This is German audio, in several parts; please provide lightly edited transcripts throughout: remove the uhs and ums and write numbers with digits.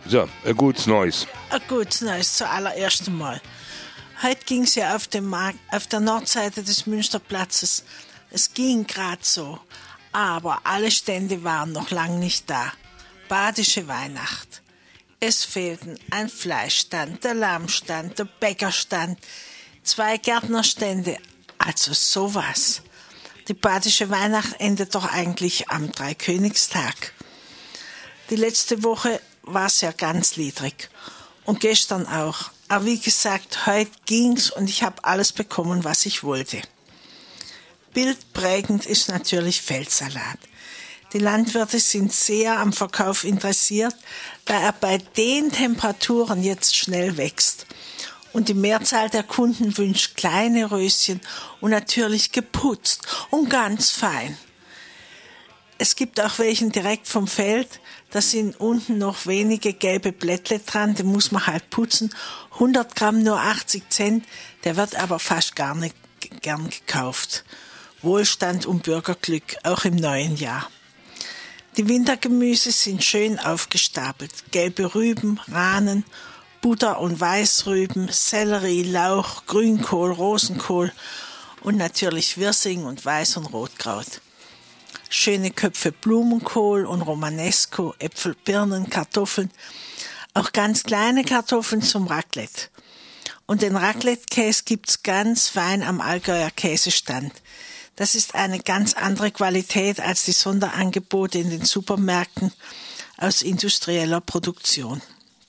So, ein gutes Neues. Ein gutes Neues zuallererst Mal. Heute ging es ja auf dem Markt, auf der Nordseite des Münsterplatzes. Es ging gerade so, aber alle Stände waren noch lang nicht da. Badische Weihnacht. Es fehlten ein Fleischstand, der Lammstand, der Bäckerstand, 2 Gärtnerstände, also sowas. Die badische Weihnacht endet doch eigentlich am Dreikönigstag. Die letzte Woche war es ja ganz niedrig und gestern auch. Aber wie gesagt, heute ging's und ich habe alles bekommen, was ich wollte. Bildprägend ist natürlich Feldsalat. Die Landwirte sind sehr am Verkauf interessiert, da er bei den Temperaturen jetzt schnell wächst. Und die Mehrzahl der Kunden wünscht kleine Röschen und natürlich geputzt und ganz fein. Es gibt auch welchen direkt vom Feld, da sind unten noch wenige gelbe Blättle dran, den muss man halt putzen. 100 Gramm nur 80 Cent, der wird aber fast gar nicht gern gekauft. Wohlstand und Bürgerglück, auch im neuen Jahr. Die Wintergemüse sind schön aufgestapelt. Gelbe Rüben, Rahnen, Butter- und Weißrüben, Sellerie, Lauch, Grünkohl, Rosenkohl und natürlich Wirsing und Weiß- und Rotkraut. Schöne Köpfe Blumenkohl und Romanesco, Äpfel, Birnen, Kartoffeln, auch ganz kleine Kartoffeln zum Raclette. Und den Raclette-Käse gibt's ganz fein am Allgäuer Käsestand. Das ist eine ganz andere Qualität als die Sonderangebote in den Supermärkten aus industrieller Produktion.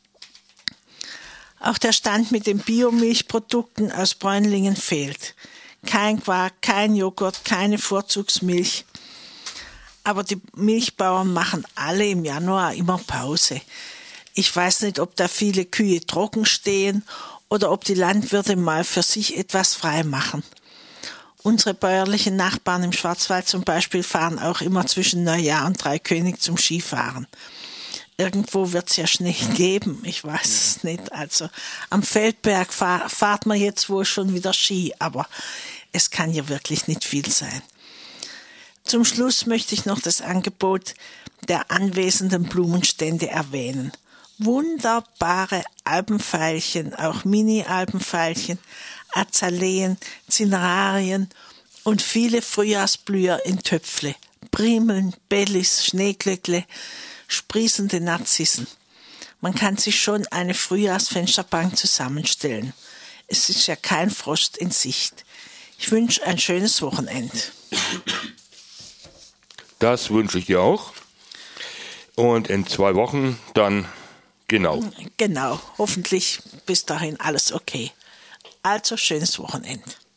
Auch der Stand mit den Biomilchprodukten aus Bräunlingen fehlt. Kein Quark, kein Joghurt, keine Vorzugsmilch. Aber die Milchbauern machen alle im Januar immer Pause. Ich weiß nicht, ob da viele Kühe trocken stehen oder ob die Landwirte mal für sich etwas frei machen. Unsere bäuerlichen Nachbarn im Schwarzwald zum Beispiel fahren auch immer zwischen Neujahr und Dreikönig zum Skifahren. Irgendwo wird es ja Schnee geben, ich weiß es nicht. Also am Feldberg fahrt man jetzt wohl schon wieder Ski, aber es kann ja wirklich nicht viel sein. Zum Schluss möchte ich noch das Angebot der anwesenden Blumenstände erwähnen. Wunderbare Alpenveilchen, auch Mini-Alpenveilchen, Azaleen, Cinerarien und viele Frühjahrsblüher in Töpfle, Primeln, Bellis, Schneeglöckle, sprießende Narzissen. Man kann sich schon eine Frühjahrsfensterbank zusammenstellen. Es ist ja kein Frost in Sicht. Ich wünsche ein schönes Wochenende. Das wünsche ich dir auch. Und in 2 Wochen dann genau. Genau, hoffentlich bis dahin alles okay. Also schönes Wochenende.